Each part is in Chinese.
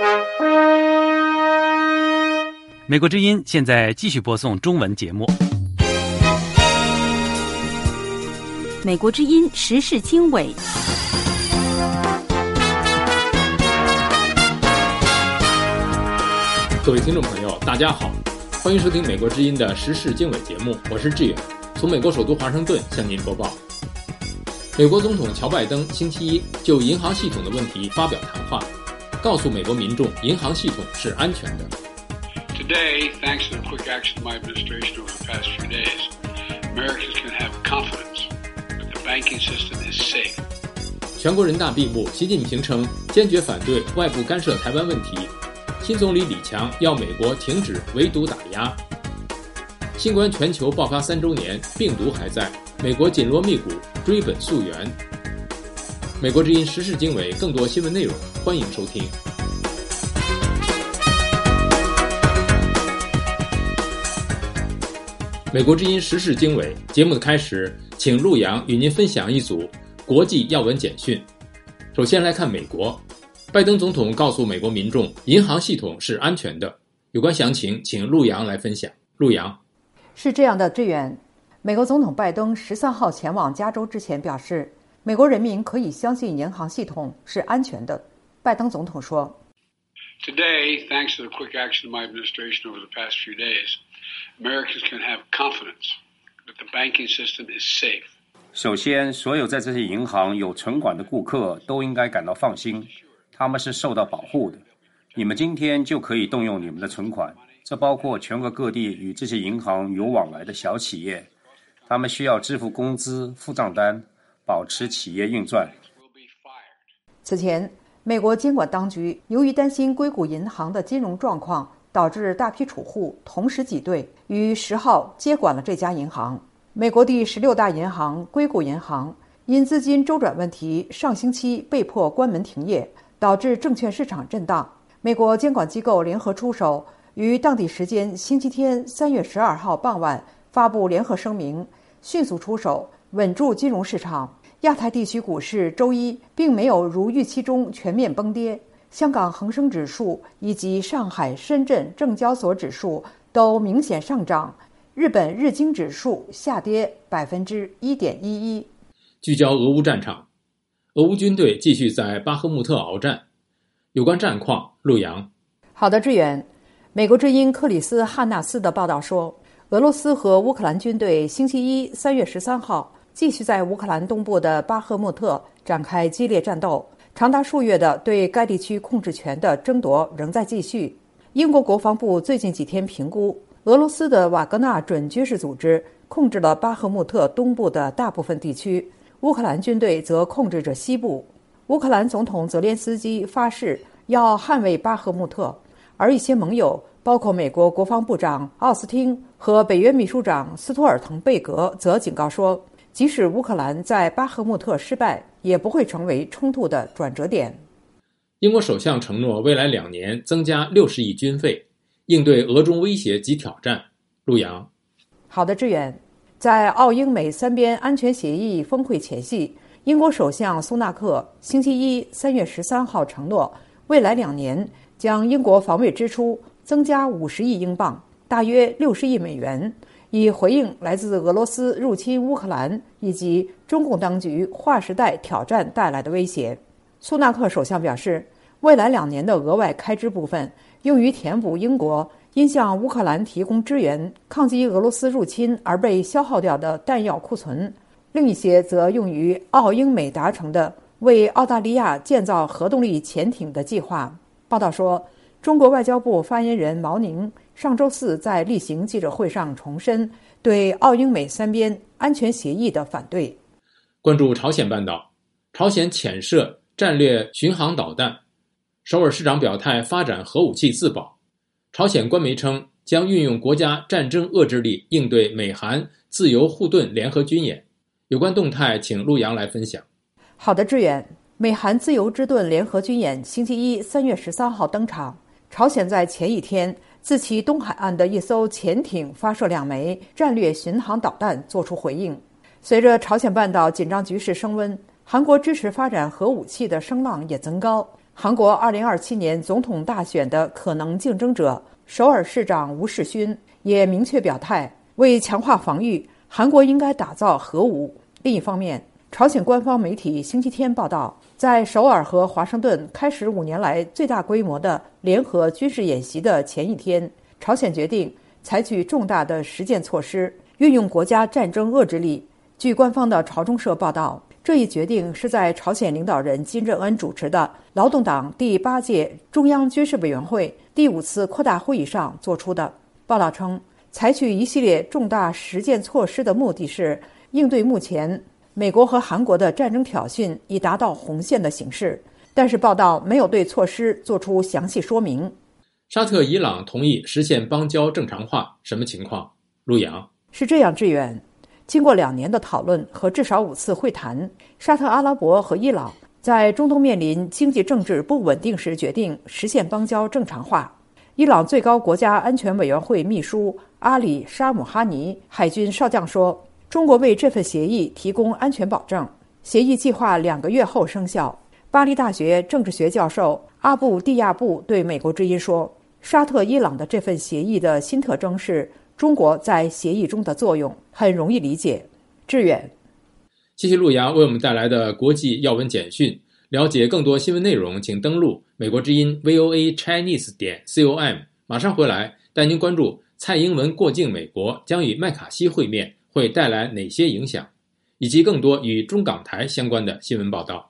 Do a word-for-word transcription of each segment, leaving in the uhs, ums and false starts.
美国之音现在继续播送中文节目。 美国之音时事经纬， 各位听众朋友，大家好，欢迎收听美国之音的时事经纬节目，我是志远，从美国首都华盛顿向您播报。美国总统乔拜登星期一就银行系统的问题发表谈话，告诉美国民众银行系统是安全的。 Today, thanks to the quick action of my administration over the past few days, Americans can have confidence that the banking system is safe. 全国人大闭幕，习近平称坚决反对外部干涉台湾问题。新总理李强要美国停止围堵打压。新冠全球爆发三周年，病毒还在，美国紧锣密鼓追本溯源。美国之音时事经纬，更多新闻内容，欢迎收听。美国之音时事经纬节目的开始，请陆阳与您分享一组国际要闻简讯。首先来看美国，拜登总统告诉美国民众，银行系统是安全的。有关详情，请陆阳来分享。陆阳， 是这样的，志远，美国总统拜登十三号前往加州之前表示，美国人民可以相信银行系统是安全的。拜登总统说 Today, thanks to the quick action of my administration over the past few days, Americans can have confidence that the banking system is safe. 首先，所有在这些银行有存款的顾客都应该感到放心，他们是受到保护的。你们今天就可以动用你们的存款，这包括全国各地与这些银行有往来的小企业，他们需要支付工资、付账单，保持企业运转。 此前，美国监管当局由于担心硅谷银行的金融状况，导致大批储户同时挤兑，于十号接管了这家银行。美国第十六大银行硅谷银行因资金周转问题，上星期被迫关门停业，导致证券市场震荡。美国监管机构联合出手，于当地时间星期天三月十二号傍晚发布联合声明，迅速出手稳住金融市场。亚太地区股市周一并没有如预期中全面崩跌，香港恒生指数以及上海、深圳证交所指数都明显上涨，日本日经指数下跌百分之一点一一。 聚焦俄乌战场，俄乌军队继续在巴赫穆特鏖战。有关战况，陆阳。 好的，志远。美国之音克里斯·汉纳斯的报道说，俄罗斯和乌克兰军队星期一三月十三号继续在乌克兰东部的巴赫穆特展开激烈战斗，长达数月的对该地区控制权的争夺仍在继续。英国国防部最近几天评估，俄罗斯的瓦格纳准军事组织控制了巴赫穆特东部的大部分地区，乌克兰军队则控制着西部。乌克兰总统泽连斯基发誓要捍卫巴赫穆特，而一些盟友，包括美国国防部长奥斯汀和北约秘书长斯托尔滕贝格则警告说，即使乌克兰在巴赫穆特失败，也不会成为冲突的转折点。 英国首相承诺未来两年增加六十亿军费，应对俄中威胁及挑战。陆阳。 好的，志远。在澳英美三边安全协议峰会前夕，英国首相苏纳克星期一三月十三号承诺，未来两年将英国防卫支出增加五十亿英镑，大约六十亿美元，以回应来自俄罗斯入侵乌克兰以及中共当局划时代挑战带来的威胁。苏纳克首相表示，未来两年的额外开支部分用于填补英国因向乌克兰提供支援、抗击俄罗斯入侵而被消耗掉的弹药库存，另一些则用于澳英美达成的为澳大利亚建造核动力潜艇的计划。报道说，中国外交部发言人毛宁上周四在例行记者会上重申对澳英美三边安全协议的反对。 关注朝鲜半岛，朝鲜潜射战略巡航导弹，首尔市长表态发展核武器自保。朝鲜官媒称将运用国家战争遏制力应对美韩自由护盾联合军演。有关动态请陆阳来分享。 好的，志远。美韩自由之盾联合军演星期一三月十三号登场。朝鲜在前一天自其东海岸的一艘潜艇发射两枚战略巡航导弹作出回应。随着朝鲜半岛紧张局势升温，韩国支持发展核武器的声浪也增高。 韩国二零二七年总统大选的可能竞争者首尔市长吴世勋也明确表态，为强化防御，韩国应该打造核武。另一方面，朝鲜官方媒体星期天报道，在首尔和华盛顿开始五年来最大规模的联合军事演习的前一天，朝鲜决定采取重大的实践措施，运用国家战争遏制力。据官方的朝中社报道，这一决定是在朝鲜领导人金正恩主持的劳动党第八届中央军事委员会第五次扩大会议上做出的。报道称，采取一系列重大实践措施的目的是应对目前美国和韩国的战争挑衅已达到红线的形势，但是报道没有对措施做出详细说明。 沙特、伊朗同意实现邦交正常化，什么情况？陆洋是这样，志远。经过两年的讨论和至少五次会谈，沙特阿拉伯和伊朗在中东面临经济政治不稳定时决定实现邦交正常化。伊朗最高国家安全委员会秘书阿里沙姆哈尼海军少将说，中国为这份协议提供安全保证，协议计划两个月后生效。巴黎大学政治学教授阿布蒂亚布对美国之音说，沙特伊朗的这份协议的新特征是中国在协议中的作用，很容易理解。志远， 谢谢陆洋为我们带来的国际要闻简讯。了解更多新闻内容，请登录美国之音 V O A Chinese 点 com。马上回来带您关注蔡英文过境美国将与麦卡锡会面会带来哪些影响，以及更多与中港台相关的新闻报道。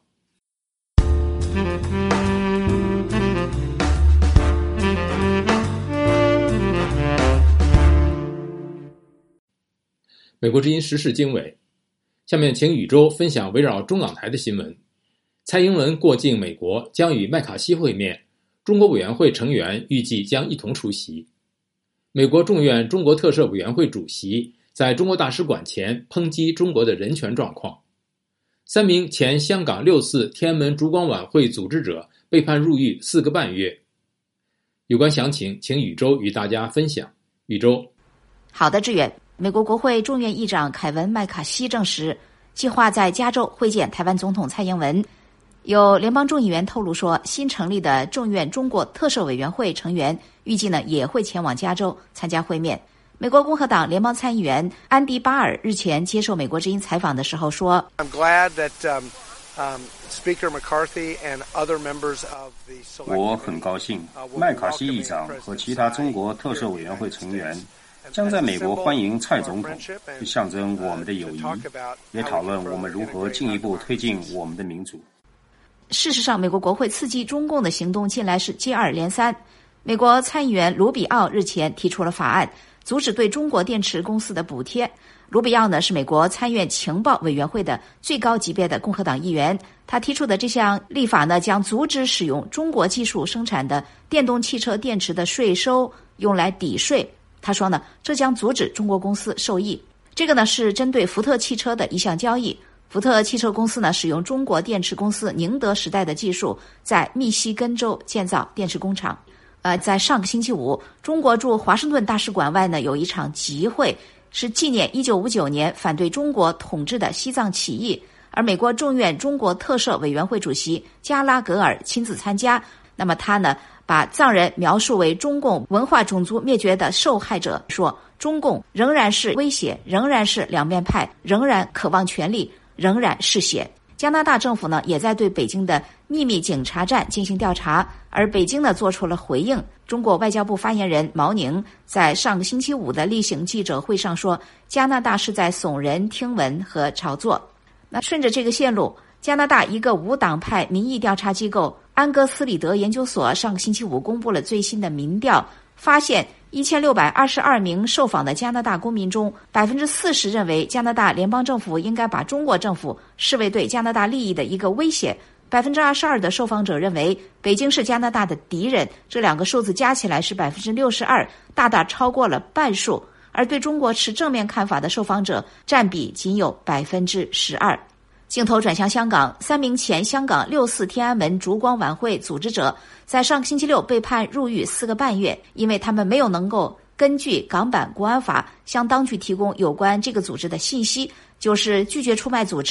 美国之音时事经纬，下面请宇宙分享围绕中港台的新闻。蔡英文过境美国将与麦卡锡会面，中国委员会成员预计将一同出席。美国众院中国特设委员会主席在中国大使馆前抨击中国的人权状况。三名前香港六四天安门烛光晚会组织者被判入狱四个半月。有关详情，请宇宙与大家分享。宇宙， 好的，志远。美国国会众院议长凯文·麦卡锡证实，计划在加州会见台湾总统蔡英文。有联邦众议员透露说，新成立的众院中国特设委员会成员预计呢也会前往加州参加会面。美国共和党联邦参议员安迪·巴尔日前接受美国之音采访的时候说， I'm glad that, um, um, Speaker McCarthy and other members of the select 我很高兴，麦卡锡议长和其他中国特设委员会成员将在美国欢迎蔡总统，去象征我们的友谊，也讨论我们如何进一步推进我们的民主。 事实上，美国国会刺激中共的行动近来是接二连三。美国参议员卢比奥日前提出了法案，阻止对中国电池公司的补贴。卢比奥呢是美国参院情报委员会的最高级别的共和党议员，他提出的这项立法呢，将阻止使用中国技术生产的电动汽车电池的税收用来抵税。他说呢，这将阻止中国公司受益。这个呢是针对福特汽车的一项交易。福特汽车公司呢，使用中国电池公司宁德时代的技术，在密西根州建造电池工厂。呃，在上个星期五，中国驻华盛顿大使馆外呢有一场集会，是纪念一九五九年反对中国统治的西藏起义，而美国众院中国特设委员会主席加拉格尔亲自参加。那么他呢，把藏人描述为中共文化种族灭绝的受害者，说中共仍然是威胁，仍然是两面派，仍然渴望权力，仍然嗜血。加拿大政府呢，也在对北京的秘密警察站进行调查，而北京呢做出了回应。中国外交部发言人毛宁在上个星期五的例行记者会上说，加拿大是在耸人听闻和炒作。那顺着这个线路，加拿大一个无党派民意调查机构安哥斯里德研究所上个星期五公布了最新的民调，发现一千六百二十二名受访的加拿大公民中，百分之四十认为加拿大联邦政府应该把中国政府视为对加拿大利益的一个威胁，百分之二十二的受访者认为北京是加拿大的敌人，这两个数字加起来是百分之六十二，大大超过了半数。而对中国持正面看法的受访者占比仅有百分之十二。镜头转向香港，三名前香港六四天安门烛光晚会组织者在上个星期六被判入狱四个半月，因为他们没有能够根据港版国安法向当局提供有关这个组织的信息，就是拒绝出卖组织。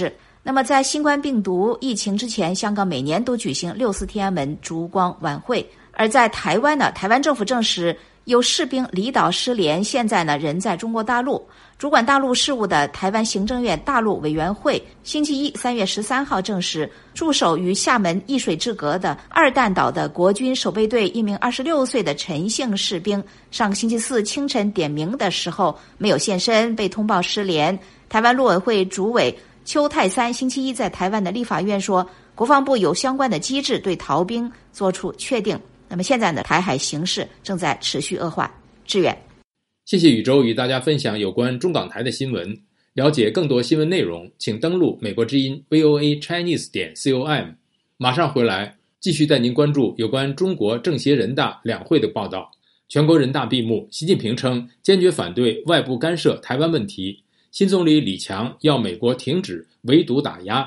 那么在新冠病毒疫情之前，香港每年都举行六四天安门烛光晚会。而在台湾呢，台湾政府证实有士兵离岛失联，现在呢人在中国大陆。主管大陆事务的台湾行政院大陆委员会星期一三月十三号证实，驻守于厦门一水之隔的二弹岛的国军守备队一名二十六岁的陈姓士兵，上个星期四清晨点名的时候没有现身，被通报失联。台湾陆委会主委邱泰三星期一在台湾的立法院说，国防部有相关的机制对逃兵做出确定。那么现在呢，台海形势正在持续恶化。志远， 谢谢宇宙与大家分享有关中港台的新闻。了解更多新闻内容，请登录美国之音 V O A Chinese 点 com。马上回来，继续带您关注有关中国政协人大两会的报道。全国人大闭幕，习近平称坚决反对外部干涉台湾问题。新总理李强要美国停止围堵打压。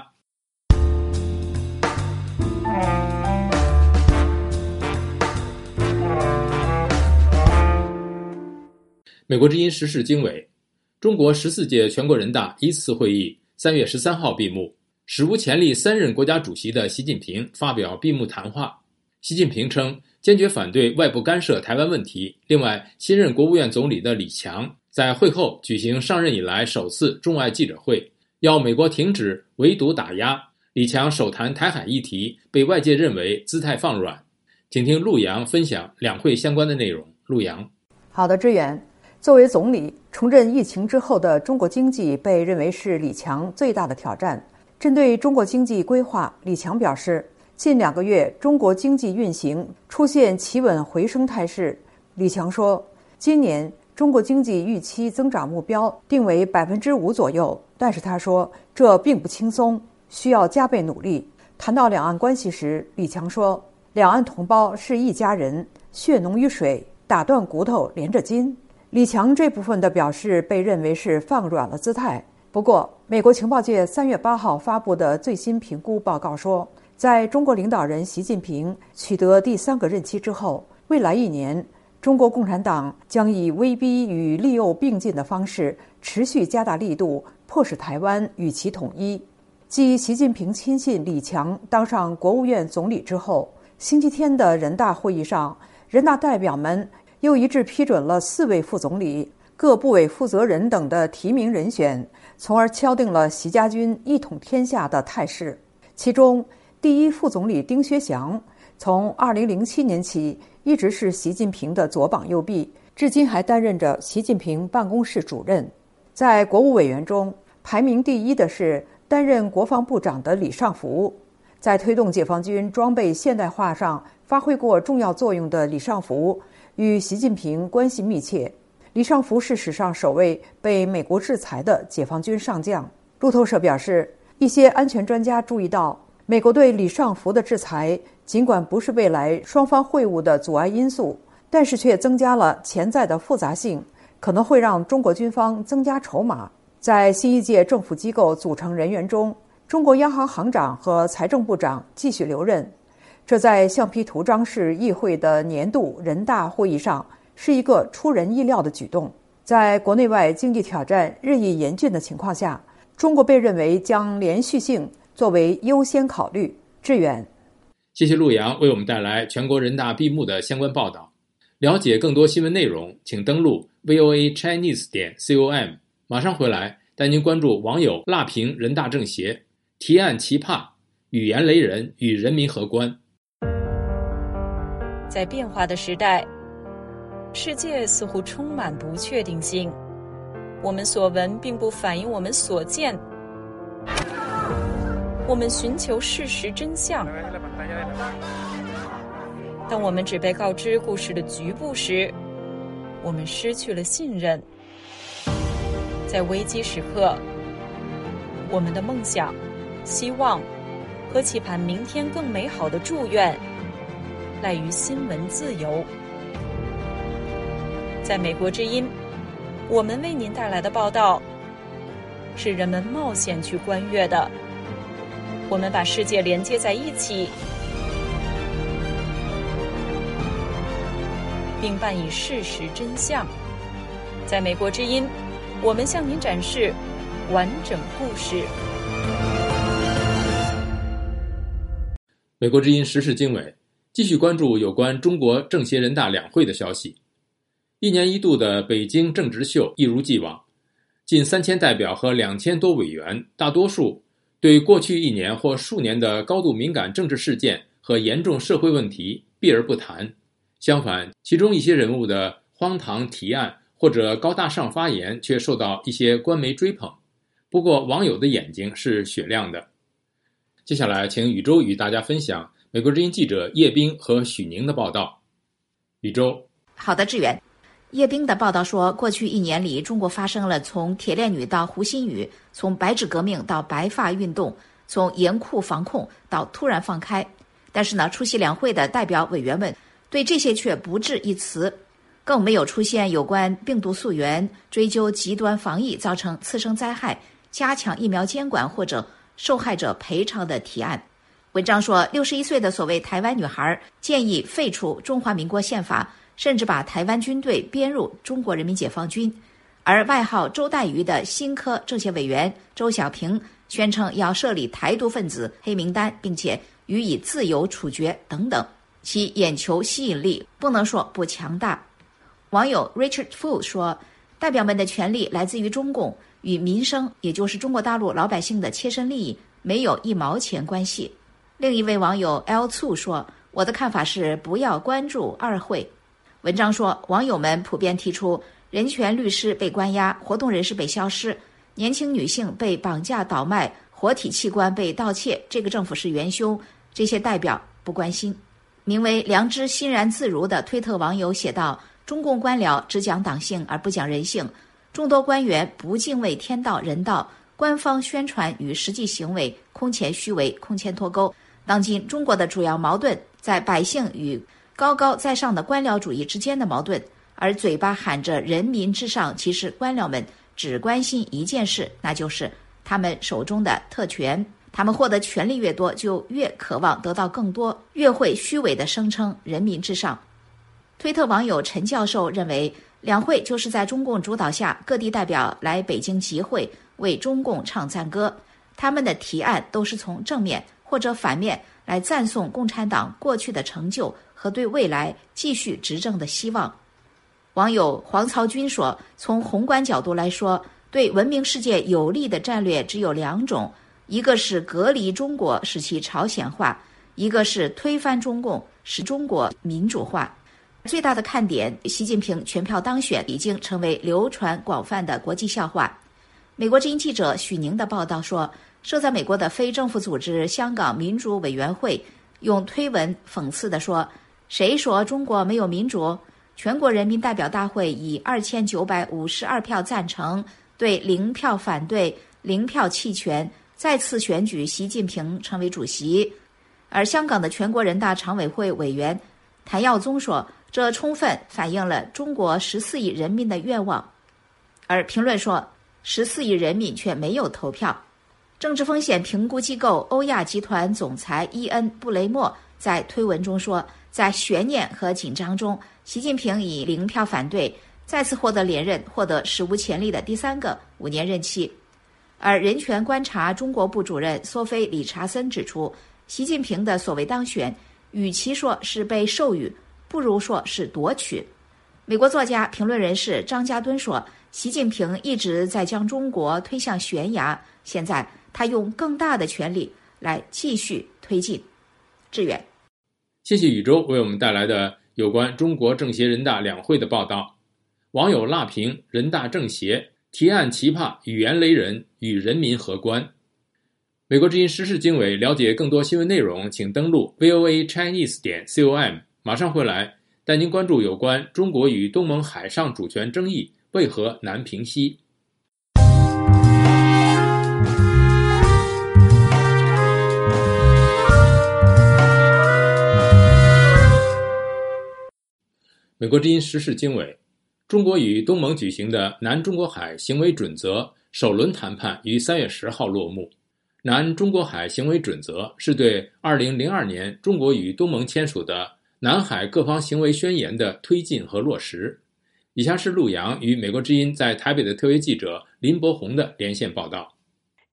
美国之音时事经纬，中国十四届全国人大一次会议三月十三号闭幕，史无前例三任国家主席的习近平发表闭幕谈话。习近平称坚决反对外部干涉台湾问题。另外，新任国务院总理的李强在会后举行上任以来首次中外记者会，要美国停止围堵打压。李强首谈台海议题，被外界认为姿态放软。请听陆洋分享两会相关的内容。陆洋， 好的，志远。作为总理，重振疫情之后的中国经济被认为是李强最大的挑战。针对中国经济规划，李强表示，近两个月中国经济运行出现企稳回升态势。李强说，今年中国经济预期增长目标定为百分之五左右，但是他说这并不轻松，需要加倍努力。谈到两岸关系时，李强说，两岸同胞是一家人，血浓于水，打断骨头连着筋。李强这部分的表示被认为是放软了姿态。不过，美国情报界三月八号发布的最新评估报告说，在中国领导人习近平取得第三个任期之后，未来一年，中国共产党将以威逼与利诱并进的方式，持续加大力度，迫使台湾与其统一。继习近平亲信李强当上国务院总理之后，星期天的人大会议上，人大代表们又一致批准了四位副总理、各部委负责人等的提名人选，从而敲定了习家军一统天下的态势。其中，第一副总理丁薛祥从二零零七年起一直是习近平的左膀右臂，至今还担任着习近平办公室主任。在国务委员中，排名第一的是担任国防部长的李尚福。在推动解放军装备现代化上发挥过重要作用的李尚福与习近平关系密切。李尚福是史上首位被美国制裁的解放军上将。路透社表示，一些安全专家注意到，美国对李尚福的制裁尽管不是未来双方会晤的阻碍因素，但是却增加了潜在的复杂性，可能会让中国军方增加筹码。在新一届政府机构组成人员中，中国央行行长和财政部长继续留任，这在橡皮图章式议会的年度人大会议上是一个出人意料的举动。在国内外经济挑战日益严峻的情况下，中国被认为将连续性作为优先考虑。志远， 谢谢陆洋为我们带来全国人大闭幕的相关报道。了解更多新闻内容，请登录 V O A Chinese 点 com。马上回来带您关注网友辣评人大政协提案奇葩，语言雷人与人民何关。 在变化的时代，世界似乎充满不确定性，我们所闻并不反映我们所见，我们寻求事实真相。当我们只被告知故事的局部时，我们失去了信任。在危机时刻，我们的梦想、希望和期盼明天更美好的祝愿赖于新闻自由。在美国之音，我们为您带来的报道是人们冒险去观阅的。我们把世界连接在一起，并伴以事实真相。在美国之音，我们向您展示完整故事。 美国之音时事经纬继续关注有关中国政协人大两会的消息。一年一度的北京政治秀一如既往，近三千代表和两千多委员，大多数对过去一年或数年的高度敏感政治事件和严重社会问题避而不谈。相反，其中一些人物的荒唐提案或者高大上发言却受到一些官媒追捧。不过网友的眼睛是雪亮的。接下来请宇宙与大家分享美国之音记者叶冰和许宁的报道。宇宙。 好的，志远。叶冰的报道说，过去一年里，中国发生了从铁链女到胡鑫宇，从白纸革命到白发运动，从严酷防控到突然放开。但是呢，出席两会的代表委员们对这些却不置一词，更没有出现有关病毒溯源、追究极端防疫造成次生灾害、加强疫苗监管或者受害者赔偿的提案。文章说，六十一岁的所谓台湾女孩建议废除中华民国宪法，甚至把台湾军队编入中国人民解放军。而外号周带鱼的新科政协委员周小平宣称要设立台独分子黑名单，并且予以自由处决等等，其眼球吸引力不能说不强大。网友 Richard Fu 说，代表们的权利来自于中共，与民生，也就是中国大陆老百姓的切身利益没有一毛钱关系。另一位网友 L 醋说，我的看法是不要关注二会。文章说，网友们普遍提出人权律师被关押，活动人士被消失，年轻女性被绑架倒卖，活体器官被盗窃，这个政府是元凶，这些代表不关心。名为良知欣然自如的推特网友写道，中共官僚只讲党性而不讲人性，众多官员不敬畏天道人道，官方宣传与实际行为空前虚伪，空前脱钩。当今中国的主要矛盾在百姓与高高在上的官僚主义之间的矛盾，而嘴巴喊着人民至上，其实官僚们只关心一件事，那就是他们手中的特权。他们获得权力越多，就越渴望得到更多，越会虚伪地声称人民至上。推特网友陈教授认为，两会就是在中共主导下，各地代表来北京集会，为中共唱赞歌。他们的提案都是从正面或者反面来赞颂共产党过去的成就和对未来继续执政的希望。网友黄曹军说，从宏观角度来说，对文明世界有利的战略只有两种，一个是隔离中国，使其朝鲜化，一个是推翻中共，使中国民主化。最大的看点，习近平全票当选已经成为流传广泛的国际笑话。美国之音记者许宁的报道说，设在美国的非政府组织香港民主委员会用推文讽刺地说，谁说中国没有民主？全国人民代表大会以二千九百五十二票赞成，对零票反对，零票弃权，再次选举习近平成为主席。而香港的全国人大常委会委员谭耀宗说，这充分反映了中国十四亿人民的愿望。而评论说，十四亿人民却没有投票。政治风险评估机构欧亚集团总裁伊恩·布雷默在推文中说，在悬念和紧张中，习近平以零票反对再次获得连任，获得史无前例的第三个五年任期。而人权观察中国部主任索菲·理查森指出，习近平的所谓当选，与其说是被授予，不如说是夺取。美国作家、评论人士张家敦说，习近平一直在将中国推向悬崖，现在他用更大的权力来继续推进。志远， 谢谢宇宙为我们带来的有关中国政协人大两会的报道。网友辣评人大政协提案奇葩，语言雷人，与人民何关？美国之音时事经纬，了解更多新闻内容，请登录 V O A Chinese 点 com。马上回来，带您关注有关中国与东盟海上主权争议为何难平息。美国之音时事经纬，中国与东盟举行的南中国海行为准则首轮谈判于三月十号落幕。南中国海行为准则是对二零零二年中国与东盟签署的南海各方行为宣言的推进和落实。以下是陆洋与美国之音在台北的特约记者林伯宏的连线报道。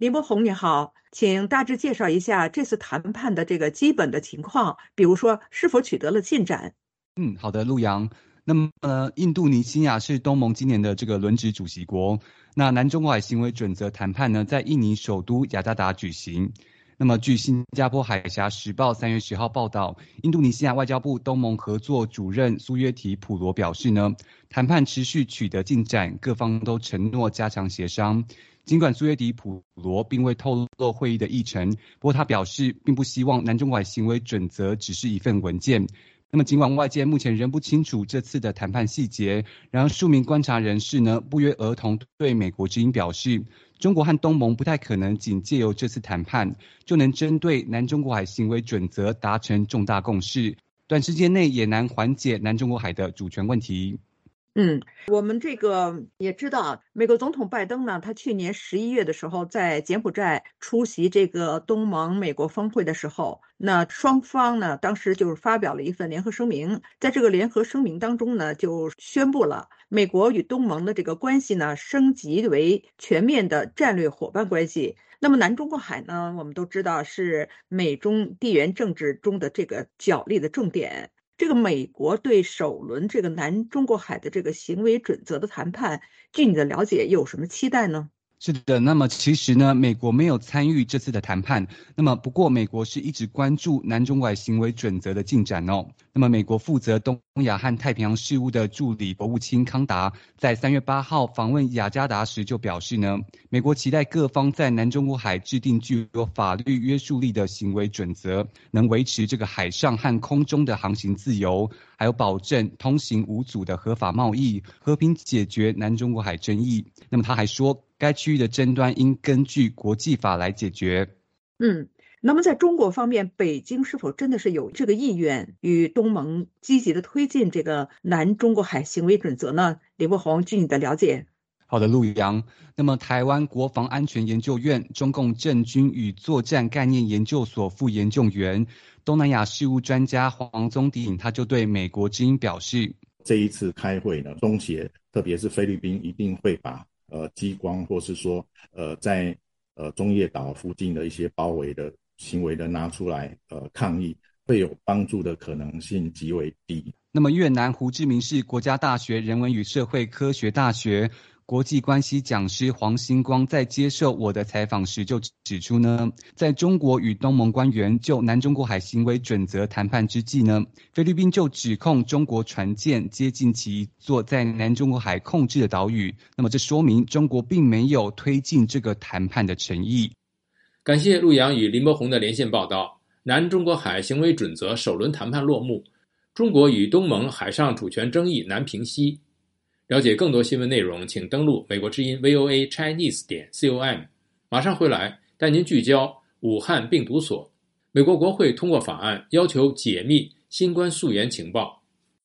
林柏宏你好，请大致介绍一下这次谈判的这个基本的情况，比如说是否取得了进展。 嗯，好的，陆阳。那么呃，印度尼西亚是东盟今年的这个轮值主席国。那南中国海行为准则谈判呢，在印尼首都雅加达举行。那么据新加坡海峡时报三月十号报道，印度尼西亚外交部东盟合作主任苏约提普罗表示呢，谈判持续取得进展，各方都承诺加强协商。尽管苏约提普罗并未透露会议的议程，不过他表示并不希望南中国海行为准则只是一份文件。那么尽管外界目前仍不清楚这次的谈判细节，然而数名观察人士呢不约而同对美国之音表示，中国和东盟不太可能仅借由这次谈判就能针对南中国海行为准则达成重大共识，短时间内也难缓解南中国海的主权问题。 嗯，我们这个也知道，美国总统拜登呢，他去年十一月的时候在柬埔寨出席这个东盟美国峰会的时候，那双方呢当时就是发表了一份联合声明，在这个联合声明当中呢，就宣布了美国与东盟的这个关系呢升级为全面的战略伙伴关系。那么南中国海呢，我们都知道是美中地缘政治中的这个角力的重点。这个美国对首轮这个南中国海的这个行为准则的谈判，据你的了解有什么期待呢？ 是的，那么其实呢，美国没有参与这次的谈判。那么不过，美国是一直关注南中国海行为准则的进展哦。那么，美国负责东亚和太平洋事务的助理国务卿康达在三月八号访问雅加达时就表示呢，美国期待各方在南中国海制定具有法律约束力的行为准则，能维持这个海上和空中的航行自由，还有保证通行无阻的合法贸易，和平解决南中国海争议。那么他还说，该区域的争端应根据国际法来解决。 嗯，那么在中国方面，北京是否真的是有这个意愿与东盟积极的推进这个南中国海行为准则呢？林柏宏，据你的了解。 好的，陆阳。那么台湾国防安全研究院中共政军与作战概念研究所副研究员、东南亚事务专家黄宗鼎，他就对美国之音表示， 这一次开会呢，中协特别是菲律宾一定会把呃激光或是说呃在呃中业岛附近的一些包围的行为的拿出来呃抗议，会有帮助的可能性极为低。 那么越南胡志明市国家大学人文与社会科学大学国际关系讲师黄星光在接受我的采访时就指出呢，在中国与东盟官员就南中国海行为准则谈判之际呢，菲律宾就指控中国船舰接近其一座在南中国海控制的岛屿，那么这说明中国并没有推进这个谈判的诚意。 感谢陆阳与林柏宏的连线报道。南中国海行为准则首轮谈判落幕，中国与东盟海上主权争议难平息。了解更多新闻内容，请登录美国之音 V O A Chinese 点 com。马上回来带您聚焦武汉病毒所。美国国会通过法案，要求解密新冠溯源情报。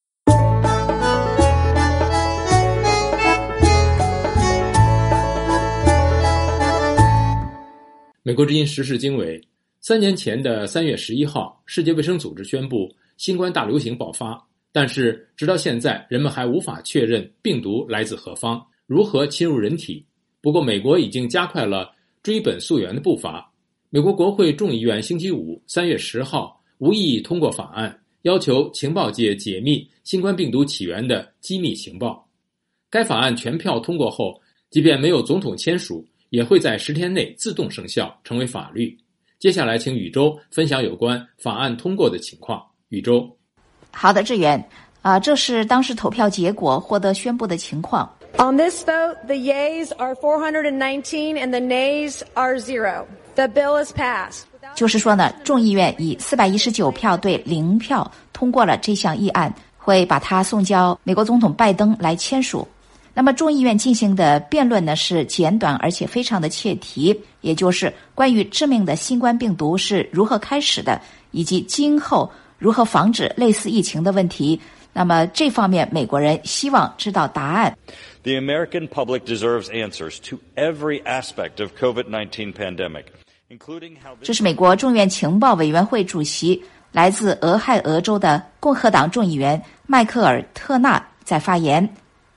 美国之音时事经纬，三年前的三月十一号，世界卫生组织宣布新冠大流行爆发。但是直到现在，人们还无法确认病毒来自何方，如何侵入人体。不过美国已经加快了追本溯源的步伐。美国国会众议院星期五三月十号无异议通过法案，要求情报界解密新冠病毒起源的机密情报。该法案全票通过后，即便没有总统签署，也会在十天内自动生效，成为法律。接下来请宇宙分享有关法案通过的情况。宇宙。 好的，志远，啊、呃，这是当时投票结果获得宣布的情况。 On this vote, the yeas are four hundred nineteen and the nays are zero. The bill is passed. 就是说呢，众议院以四百一十九票对零票通过了这项议案，会把它送交美国总统拜登来签署。那么众议院进行的辩论呢是简短而且非常的切题，也就是关于致命的新冠病毒是如何开始的，以及今后如何防止类似疫情的问题。那么这方面美国人希望知道答案。 The American public deserves answers to every aspect of COVID nineteen pandemic, including how 这是美国众院情报委员会主席，来自俄亥俄州的共和党众议员迈克尔·特纳在发言。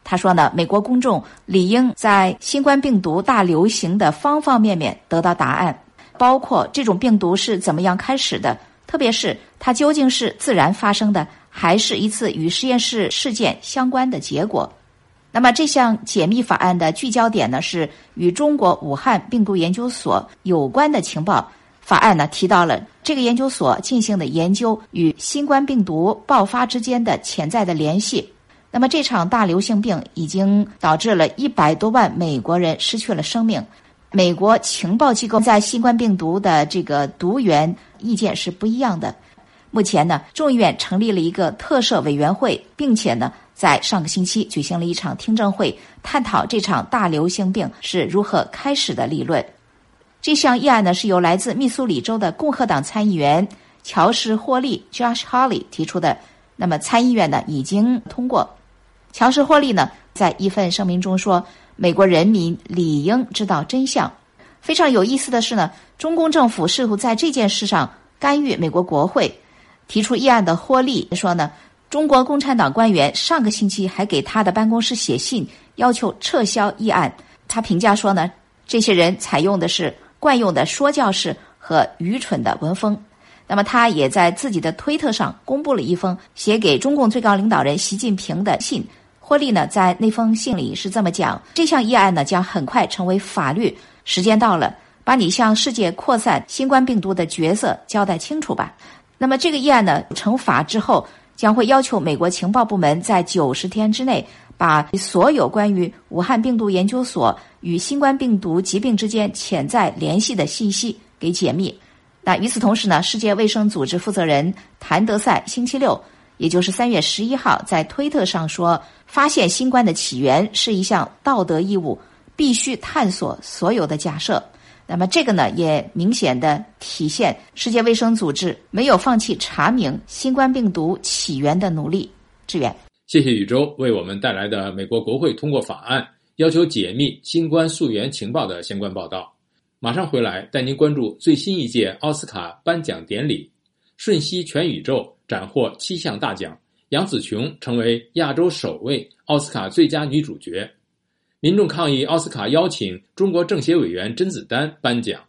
他说呢，美国公众理应在新冠病毒大流行的方方面面得到答案，包括这种病毒是怎么样开始的，特别是它究竟是自然发生的，还是一次与实验室事件相关的结果。那么这项解密法案的聚焦点呢，是与中国武汉病毒研究所有关的情报。法案呢提到了这个研究所进行的研究与新冠病毒爆发之间的潜在的联系。那么这场大流行病已经导致了一百多万美国人失去了生命。美国情报机构在新冠病毒的这个毒源意见是不一样的。目前呢，众议院成立了一个特设委员会，并且呢，在上个星期举行了一场听证会，探讨这场大流行病是如何开始的理论。这项议案呢，是由来自密苏里州的共和党参议员乔什·霍利 （Josh Hawley） 提出的。那么参议院呢已经通过。乔什·霍利呢在一份声明中说，美国人民理应知道真相。非常有意思的是呢，中共政府试图在这件事上干预美国国会。提出议案的霍利说呢，中国共产党官员上个星期还给他的办公室写信，要求撤销议案。他评价说呢，这些人采用的是惯用的说教式和愚蠢的文风。那么他也在自己的推特上公布了一封写给中共最高领导人习近平的信。霍利呢在那封信里是这么讲，这项议案呢将很快成为法律，时间到了，把你向世界扩散新冠病毒的角色交代清楚吧。那么这个议案呢成法之后，将会要求美国情报部门在九十天之内把所有关于武汉病毒研究所与新冠病毒疾病之间潜在联系的信息给解密。那与此同时呢，世界卫生组织负责人谭德赛星期六，也就是三月十一号，在推特上说，发现新冠的起源是一项道德义务，必须探索所有的假设。那么这个呢，也明显的体现世界卫生组织没有放弃查明新冠病毒起源的努力。志远， 谢谢宇宙为我们带来的美国国会通过法案，要求解密新冠溯源情报的相关报道。马上回来带您关注最新一届奥斯卡颁奖典礼，瞬息全宇宙斩获七项大奖，杨紫琼成为亚洲首位奥斯卡最佳女主角。民众抗议奥斯卡邀请中国政协委员甄子丹颁奖。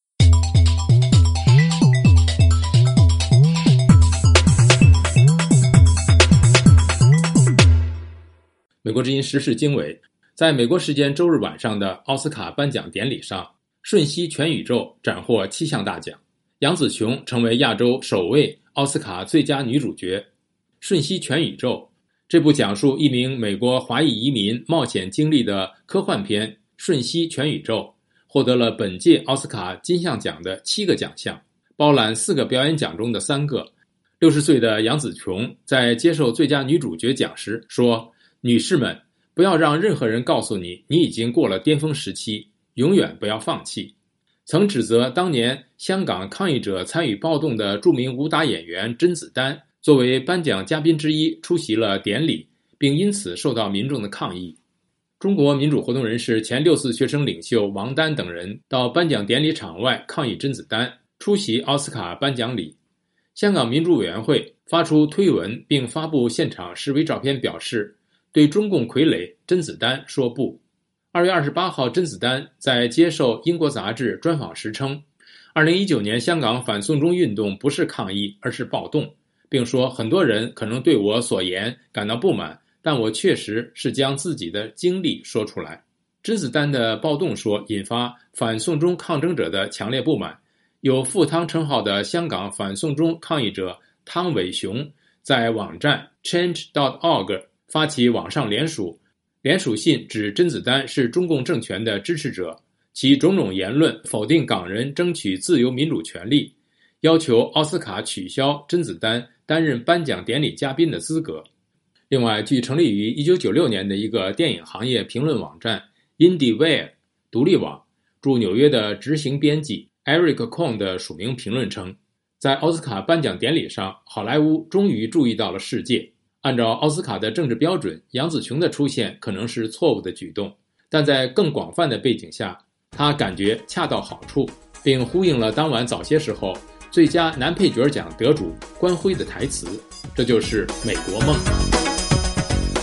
美国之音时事经纬，在美国时间周日晚上的奥斯卡颁奖典礼上，瞬息全宇宙斩获七项大奖，杨紫琼成为亚洲首位奥斯卡最佳女主角。瞬息全宇宙这部讲述一名美国华裔移民冒险经历的科幻片《瞬息全宇宙》获得了本届奥斯卡金像奖的七个奖项，包揽四个表演奖中的三个。六十岁的杨紫琼在接受最佳女主角奖时说：“女士们，不要让任何人告诉你你已经过了巅峰时期，永远不要放弃。”曾指责当年香港抗议者参与暴动的著名武打演员甄子丹作为颁奖嘉宾之一出席了典礼，并因此受到民众的抗议。中国民主活动人士前六四学生领袖王丹等人到颁奖典礼场外抗议甄子丹出席奥斯卡颁奖礼。香港民主委员会发出推文并发布现场示威照片，表示对中共傀儡甄子丹说不。二月二十八号，甄子丹在接受英国杂志专访时称，二零一九年香港反送中运动不是抗议，而是暴动，并说很多人可能对我所言感到不满，但我确实是将自己的经历说出来。甄子丹的暴动说引发反送中抗争者的强烈不满，有赴汤称号的香港反送中抗议者汤伟雄在网站 change dot org 发起网上联署，联署信指甄子丹是中共政权的支持者，其种种言论否定港人争取自由民主权利，要求奥斯卡取消甄子丹担任颁奖典礼嘉宾的资格。另外，据成立于一九九六年的一个电影行业评论网站 IndieWire 独立网驻纽约的执行编辑 Eric Cohn 的署名评论称，在奥斯卡颁奖典礼上，好莱坞终于注意到了世界。按照奥斯卡的政治标准，杨紫琼的出现可能是错误的举动，但在更广泛的背景下，她感觉恰到好处，并呼应了当晚早些时候最佳男配角奖得主关辉的台词，这就是美国梦。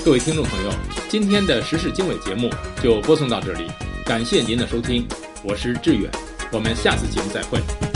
各位听众朋友，今天的时事经纬节目就播送到这里，感谢您的收听，我是志远，我们下次节目再会。